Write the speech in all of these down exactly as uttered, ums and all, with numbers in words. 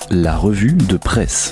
la revue de presse.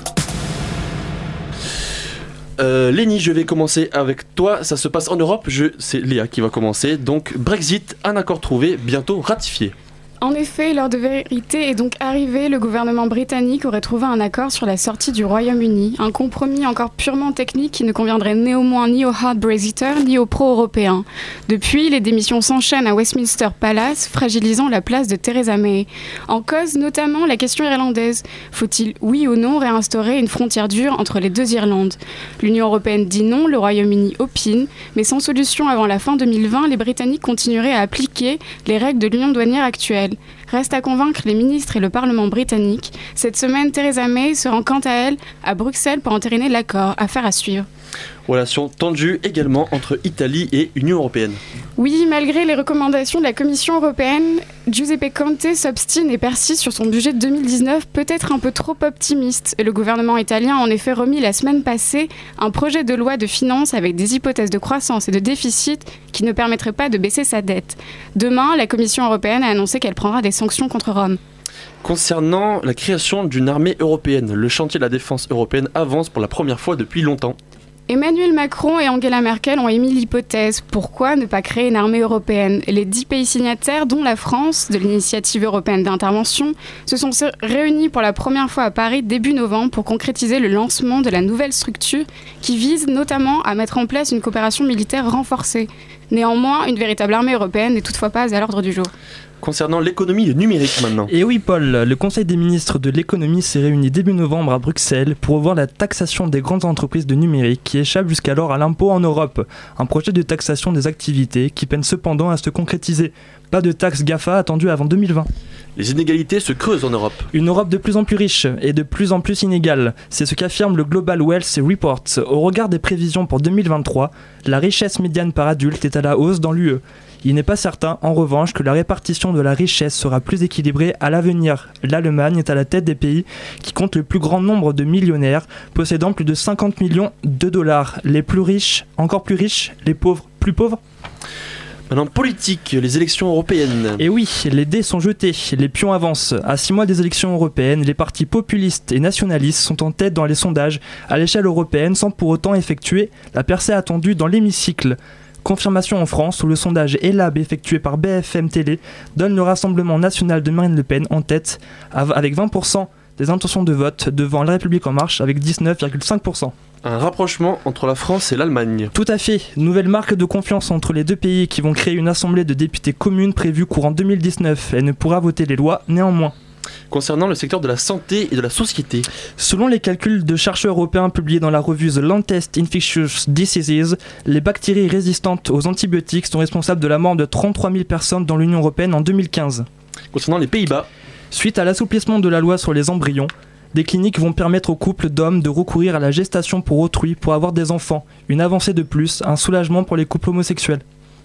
Euh, Lénie, je vais commencer avec toi. Ça se passe en Europe. Je... C'est Léa qui va commencer. Donc, Brexit, un accord trouvé, bientôt ratifié. En effet, l'heure de vérité est donc arrivée. Le gouvernement britannique aurait trouvé un accord sur la sortie du Royaume-Uni. Un compromis encore purement technique qui ne conviendrait néanmoins ni aux hard Brexiters ni aux pro-européens. Depuis, les démissions s'enchaînent à Westminster Palace, fragilisant la place de Theresa May. En cause notamment la question irlandaise. Faut-il, oui ou non, réinstaurer une frontière dure entre les deux Irlandes ? L'Union européenne dit non, le Royaume-Uni opine, mais sans solution avant la fin deux mille vingt, les Britanniques continueraient à appliquer les règles de l'union douanière actuelle. Reste à convaincre les ministres et le Parlement britannique. Cette semaine, Theresa May se rend quant à elle à Bruxelles pour entériner l'accord. Affaire à suivre. Relations tendues également entre Italie et Union européenne. Oui, malgré les recommandations de la Commission européenne, Giuseppe Conte s'obstine et persiste sur son budget de deux mille dix-neuf, peut-être un peu trop optimiste. Le gouvernement italien a en effet remis la semaine passée un projet de loi de finances avec des hypothèses de croissance et de déficit qui ne permettraient pas de baisser sa dette. Demain, la Commission européenne a annoncé qu'elle prendra des sanctions contre Rome. Concernant la création d'une armée européenne, le chantier de la défense européenne avance pour la première fois depuis longtemps. Emmanuel Macron et Angela Merkel ont émis l'hypothèse. Pourquoi ne pas créer une armée européenne ? Les dix pays signataires, dont la France, de l'initiative européenne d'intervention, se sont réunis pour la première fois à Paris début novembre pour concrétiser le lancement de la nouvelle structure qui vise notamment à mettre en place une coopération militaire renforcée. Néanmoins, une véritable armée européenne n'est toutefois pas à l'ordre du jour. Concernant l'économie numérique maintenant. Et oui Paul, le Conseil des ministres de l'économie s'est réuni début novembre à Bruxelles pour revoir la taxation des grandes entreprises de numérique qui échappent jusqu'alors à l'impôt en Europe. Un projet de taxation des activités qui peine cependant à se concrétiser. Pas de taxe GAFA attendue avant deux mille vingt. Les inégalités se creusent en Europe. Une Europe de plus en plus riche et de plus en plus inégale. C'est ce qu'affirme le Global Wealth Report. Au regard des prévisions pour deux mille vingt-trois, la richesse médiane par adulte est à la hausse dans l'U E. Il n'est pas certain, en revanche, que la répartition de la richesse sera plus équilibrée à l'avenir. L'Allemagne est à la tête des pays qui comptent le plus grand nombre de millionnaires, possédant plus de cinquante millions de dollars. Les plus riches, encore plus riches, les pauvres, plus pauvres. Maintenant, politique, les élections européennes. Et oui, les dés sont jetés, les pions avancent. À six mois des élections européennes, les partis populistes et nationalistes sont en tête dans les sondages à l'échelle européenne sans pour autant effectuer la percée attendue dans l'hémicycle. Confirmation en France où le sondage Elab effectué par B F M Télé donne le Rassemblement national de Marine Le Pen en tête avec vingt pour cent des intentions de vote devant La République En Marche avec dix-neuf virgule cinq pour cent. Un rapprochement entre la France et l'Allemagne. Tout à fait. Nouvelle marque de confiance entre les deux pays qui vont créer une assemblée de députés commune prévue courant deux mille dix-neuf. Elle ne pourra voter les lois néanmoins. Concernant le secteur de la santé et de la société. Selon les calculs de chercheurs européens publiés dans la revue The Lancet Infectious Diseases, les bactéries résistantes aux antibiotiques sont responsables de la mort de trente-trois mille personnes dans l'Union européenne en deux mille quinze. Concernant les Pays-Bas. Suite à l'assouplissement de la loi sur les embryons, des cliniques vont permettre aux couples d'hommes de recourir à la gestation pour autrui pour avoir des enfants. Une avancée de plus, un soulagement pour les couples homosexuels.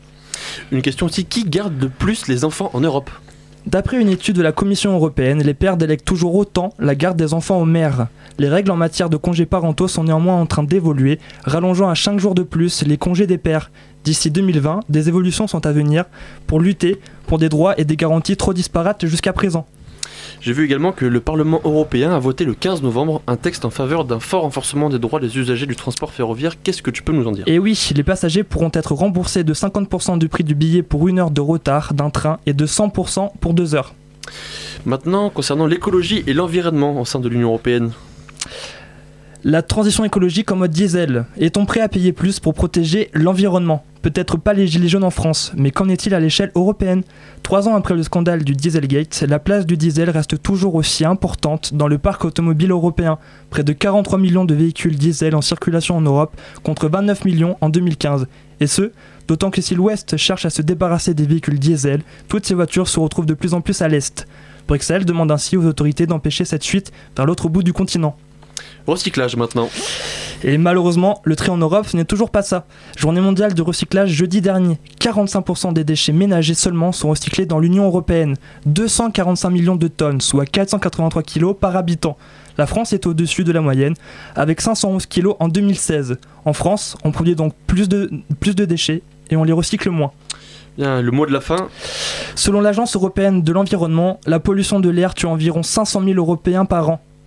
Une question aussi, qui garde le plus les enfants en Europe ? D'après une étude de la Commission européenne, les pères délèguent toujours autant la garde des enfants aux mères. Les règles en matière de congés parentaux sont néanmoins en train d'évoluer, rallongeant à cinq jours de plus les congés des pères. D'ici deux mille vingt, des évolutions sont à venir pour lutter pour des droits et des garanties trop disparates jusqu'à présent. J'ai vu également que le Parlement européen a voté le quinze novembre un texte en faveur d'un fort renforcement des droits des usagers du transport ferroviaire. Qu'est-ce que tu peux nous en dire ? Et oui, les passagers pourront être remboursés de cinquante pour cent du prix du billet pour une heure de retard d'un train et de cent pour cent pour deux heures. Maintenant, concernant l'écologie et l'environnement au sein de l'Union européenne. La transition écologique en mode diesel. Est-on prêt à payer plus pour protéger l'environnement ? Peut-être pas les gilets jaunes en France, mais qu'en est-il à l'échelle européenne ? Trois ans après le scandale du Dieselgate, la place du diesel reste toujours aussi importante dans le parc automobile européen. Près de quarante-trois millions de véhicules diesel en circulation en Europe, contre vingt-neuf millions en deux mille quinze. Et ce, d'autant que si l'Ouest cherche à se débarrasser des véhicules diesel, toutes ces voitures se retrouvent de plus en plus à l'Est. Bruxelles demande ainsi aux autorités d'empêcher cette fuite vers l'autre bout du continent. Recyclage maintenant. Et malheureusement, le trait en Europe, ce n'est toujours pas ça. Journée mondiale de recyclage jeudi dernier. quarante-cinq pour cent des déchets ménagers seulement sont recyclés dans l'Union européenne. deux cent quarante-cinq millions de tonnes, soit quatre cent quatre-vingt-trois kilos par habitant. La France est au-dessus de la moyenne, avec cinq cent onze kilos en deux mille seize. En France, on produit donc plus de, plus de déchets et on les recycle moins. Bien, le mot de la fin. Selon l'Agence européenne de l'environnement, la pollution de l'air tue environ cinq cent mille Européens par an.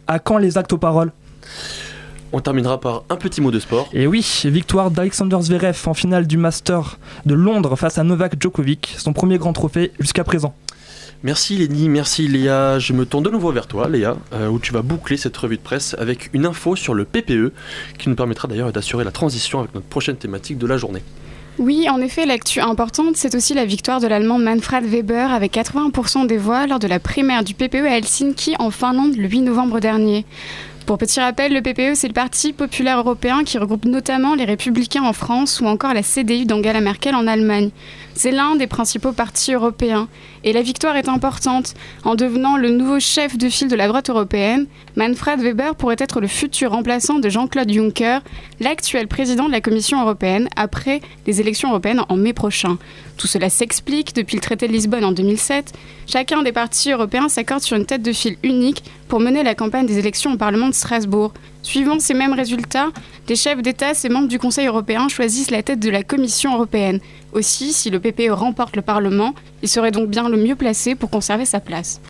À quand les actes aux paroles ? On terminera par un petit mot de sport. Et oui, victoire d'Alexander Zverev en finale du Master de Londres face à Novak Djokovic, son premier grand trophée jusqu'à présent. Merci Lenny, merci Léa. Je me tourne de nouveau vers toi Léa, euh, où tu vas boucler cette revue de presse avec une info sur le P P E, qui nous permettra d'ailleurs d'assurer la transition avec notre prochaine thématique de la journée. Oui, en effet, l'actu importante, c'est aussi la victoire de l'Allemand Manfred Weber avec quatre-vingts pour cent des voix lors de la primaire du P P E à Helsinki en Finlande le huit novembre dernier. Pour petit rappel, le P P E, c'est le Parti populaire européen qui regroupe notamment les Républicains en France ou encore la C D U d'Angela Merkel en Allemagne. C'est l'un des principaux partis européens. Et la victoire est importante. En devenant le nouveau chef de file de la droite européenne, Manfred Weber pourrait être le futur remplaçant de Jean-Claude Juncker, l'actuel président de la Commission européenne, après les élections européennes en mai prochain. Tout cela s'explique depuis le traité de Lisbonne en deux mille sept. Chacun des partis européens s'accorde sur une tête de file unique pour mener la campagne des élections au Parlement de Strasbourg. Suivant ces mêmes résultats, les chefs d'État et membres du Conseil européen choisissent la tête de la Commission européenne. Aussi, si le P P E remporte le Parlement, il serait donc bien le mieux placé pour conserver sa place.